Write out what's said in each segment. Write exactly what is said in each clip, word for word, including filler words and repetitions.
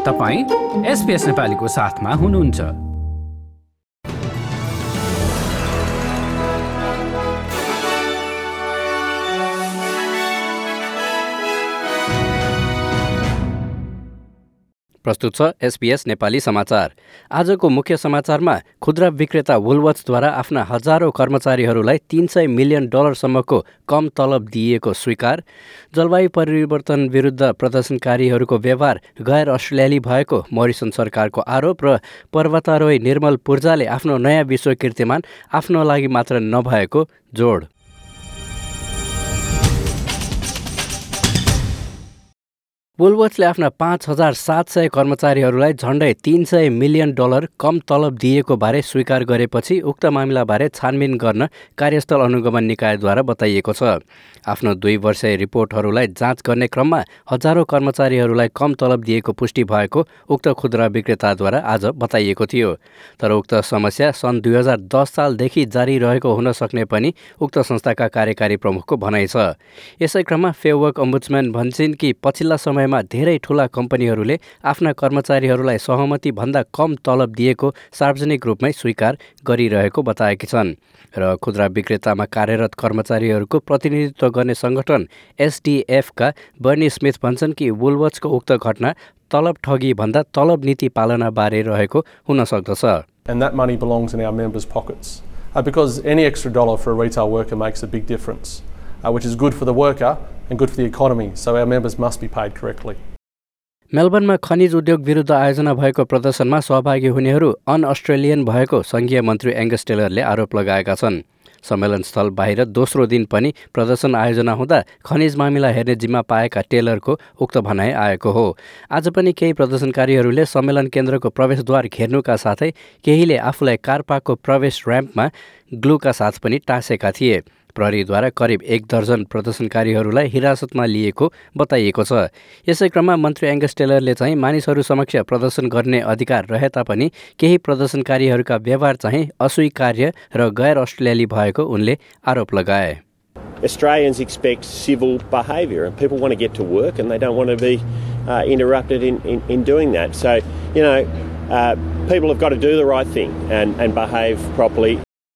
तपाईँ एसपीएस नेपालीको साथमा हुनुहुन्छ। प्रस्तुत छ एसपीएस नेपाली समाचार। आजको मुख्य समाचारमा खुद्रा विक्रेता वुलवर्थ्सद्वारा आफ्ना हजारौं कर्मचारीहरूलाई तीन सय मिलियन डलरसम्मको कम तलब दिइएको स्वीकार, जलवायु परिवर्तन विरुद्ध प्रदर्शनकारीहरूको व्यवहार गैर अस्ट्रेलियाली भएको मोरिसन सरकारको आरोप र पर्वतारोही निर्मल पूर्जाले आफ्नो नयाँ विश्व कीर्तिमान आफ्नो लागि मात्र नभएको जोड। वुलवर्थ्सले आफ्ना पाँच हजार सात सय कर्मचारीहरूलाई झण्डै तीन सय मिलियन डलर कम तलब दिएको बारे स्वीकार गरेपछि उक्त मामिलाबारे छानबिन गर्न कार्यस्थल अनुगमन निकायद्वारा बताइएको छ। आफ्नो दुई वर्षीय रिपोर्टहरूलाई जाँच गर्ने क्रममा हजारौं कर्मचारीहरूलाई कम तलब दिएको पुष्टि भएको उक्त खुद्रा विक्रेताद्वारा आज बताइएको थियो। तर उक्त समस्या सन् दुई हजार दस सालदेखि जारी रहेको हुन सक्ने पनि उक्त संस्थाका कार्यकारी प्रमुखको भनाइ छ। यसै क्रममा फेयरवर्क अम्बुड्सम्यान भन्छन् कि पछिल्ला समयमा धेरै ठूला कम्पनीहरूले आफ्ना कर्मचारीहरूलाई सहमति भन्दा कम तलब दिएको सार्वजनिक रूपमै स्वीकार गरिरहेको बताएकी छन् र खुद्रा विक्रेतामा कार्यरत कर्मचारीहरूको प्रतिनिधित्व गर्ने संगठन एसडीएफका बर्नी स्मिथ भन्छन् कि वुलवर्थ्सको उक्त घटना तलब ठगी भन्दा तलब नीति पालना बारे रहेको हुन सक्दछ। And that money belongs in our members' pockets uh, because any extra dollar for a retail worker makes a big difference, uh, which is good for the worker and good for the economy, so our members must be paid correctly. मेलबर्नमा खनिज उद्योग विरुद्ध आयोजना भएको प्रदर्शनमा सहभागी हुनेहरू on Australian भएको संघीय मन्त्री एङ्गस टेलरले आरोप लगाएका छन्। सम्मेलन स्थल बाहिर दोस्रो दिन पनि प्रदर्शन आयोजना हुँदा खनिज मामिला हेर्ने जिम्मा पाएका टेलरको उक्त भनाइ आएको हो। आज पनि केही प्रदर्शनकारीहरूले सम्मेलन केन्द्रको प्रवेशद्वार घेर्नुका साथै केहीले आफूलाई कार पार्कको प्रवेश र्याम्पमा ग्लुका साथ पनि टाँसेका थिए। प्रहरीद्वारा करिब एक दर्जन प्रदर्शनकारीहरूलाई हिरासतमा लिएको बताइएको छ। यसै क्रममा मन्त्री एङ्गस टेलरले चाहिँ मानिसहरू समक्ष प्रदर्शन गर्ने अधिकार रहे तापनि केही प्रदर्शनकारीहरूका व्यवहार चाहिँ अस्वीकार्य र गैर अस्ट्रेलियाली भएको उनले आरोप लगाए। Australians expect civil behaviour and people want to get to work and they don't want to be uh, interrupted in, in, in doing that. So, you know, uh, people have got to do the right thing and, and behave properly.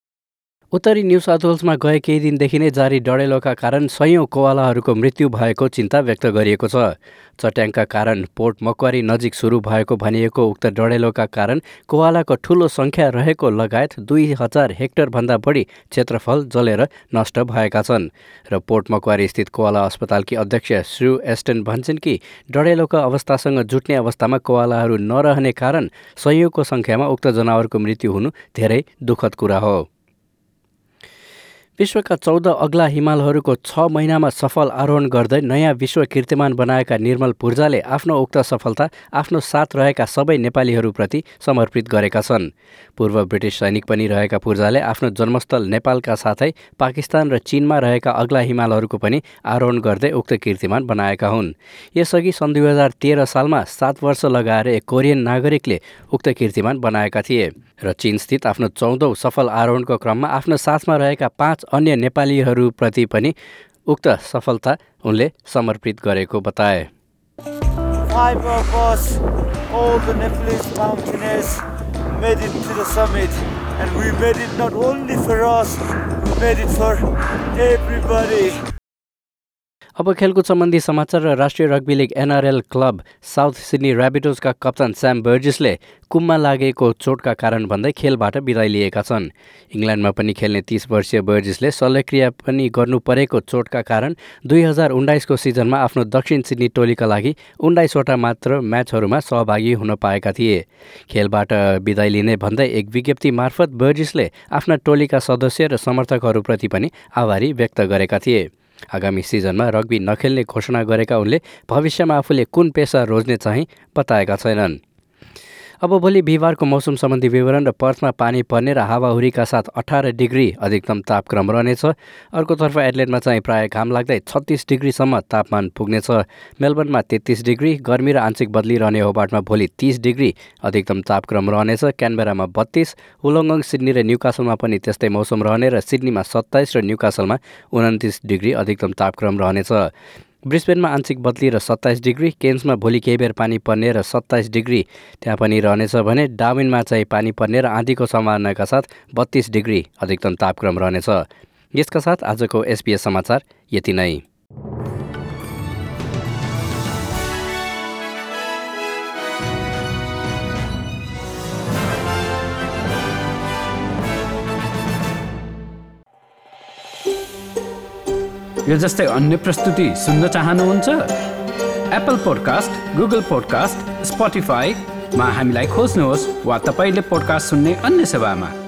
उत्तरी new south वेल्समा गए केही दिनदेखि नै जारी डढेलोका कारण सयौं कोवालाहरूको मृत्यु भएको चिन्ता व्यक्त गरिएको छ। चट्याङका कारण पोर्ट मक्वारी नजिक सुरु भएको भनिएको उक्त डढेलोका कारण कोवालाको ठूलो संख्या रहेको लगायत दुई हजार हेक्टर भन्दा बढी क्षेत्रफल जलेर नष्ट भएका छन् र पोर्ट मक्वारी स्थित कोवाला अस्पतालकी अध्यक्ष श्रु एस्टन भन्छन् कि डढेलोका अवस्थासँग जुट्ने अवस्थामा कोवालाहरू नरहने कारण सयौंको संख्यामा उक्त जनावरको मृत्यु हुनु धेरै दुःखद कुरा हो। विश्वका चौध अग्ला हिमालहरूको छ महिनामा सफल आरोहण गर्दै नयाँ विश्व कीर्तिमान बनाएका निर्मल पूर्जाले आफ्नो उक्त सफलता आफ्नो साथ रहेका सबै नेपालीहरूप्रति समर्पित गरेका छन्। पूर्व ब्रिटिस सैनिक पनि रहेका पूर्जाले आफ्नो जन्मस्थल नेपालका साथै पाकिस्तान र चीनमा रहेका अग्ला हिमालहरूको पनि आरोहण गर्दै उक्त कीर्तिमान बनाएका हुन्। यसअघि सन् दुई हजार तेह्र सालमा सात वर्ष लगाएर एक कोरियन नागरिकले उक्त कीर्तिमान बनाएका थिए र चीनस्थित आफ्नो चौधौं सफल आरोहणको क्रममा आफ्नो साथमा रहेका पाँच अन्य नेपालीहरूप्रति पनि उक्त सफलता उनले समर्पित गरेको बताए। Five of us, all the Nepalese mountaineers, made it to the summit, and we made it not only for us, we made it for everybody. अब खेलकुद सम्बन्धी समाचार र राष्ट्रिय rugby league NRL club south Sydney ऱ्याबिटोजका कप्तान Sam बर्जिसले कुममा लागेको चोटका कारण भन्दै खेलबाट बिदाई लिएका छन्। इङ्ल्यान्डमा पनि खेल्ने तीस वर्षीय बर्जिसले शल्यक्रिया पनि गर्नु परेको चोटका कारण दुई हजार उन्नाइसको सिजनमा आफ्नो दक्षिण सिडनी टोलीका लागि उन्नाइसवटा मात्र म्याचहरूमा सहभागी हुन पाएका थिए। खेलबाट बिदाई लिने भन्दै एक विज्ञप्ति मार्फत बर्जिसले आफ्ना टोलीका सदस्य र समर्थकहरूप्रति पनि आभारी व्यक्त गरेका थिए। आगामी सिजनमा रग्बी नखेल्ने घोषणा गरेका उनले भविष्यमा आफूले कुन पेसा रोज्ने चाहिँ बताएका छैनन्। अब भोलि बिहिबारको मौसम सम्बन्धी विवरण र पर्थमा पानी पर्ने र हावाहुरीका साथ अठार डिग्री अधिकतम तापक्रम रहनेछ। अर्कोतर्फ एडलेडमा चाहिँ प्राय घाम लाग्दै छत्तीस डिग्रीसम्म तापमान पुग्नेछ। मेलबर्नमा तेत्तीस डिग्री, गर्मी र आंशिक बदली रहने होबार्टमा भोलि तीस डिग्री अधिकतम तापक्रम रहनेछ। क्यानबेरामा बत्तीस, वुलङ्गङ, सिडनी र न्युकासलमा पनि त्यस्तै मौसम रहने र सिडनीमा सत्ताइस र न्युकासलमा उन्तिस डिग्री अधिकतम तापक्रम रहनेछ। ब्रिस्बेनमा आंशिक बदली र सत्ताइस डिग्री, केन्समा भोलि केही बेर पानी पर्ने र सत्ताइस डिग्री त्यहाँ पनि रहनेछ भने डार्विनमा चाहिँ पानी पर्ने र आँधीको सम्भावनाका साथ बत्तीस डिग्री अधिकतम तापक्रम रहनेछ। यसका साथ आजको एसपीएस समाचार यति नै। यो जस्तै अन्य प्रस्तुति सुन्न चाहनुहुन्छ? एप्पल पोडकास्ट, गुगल पोडकास्ट, स्पोटिफाईमा हामीलाई खोज्नुहोस् वा तपाईले पोडकास्ट सुन्ने अन्य सेवामा।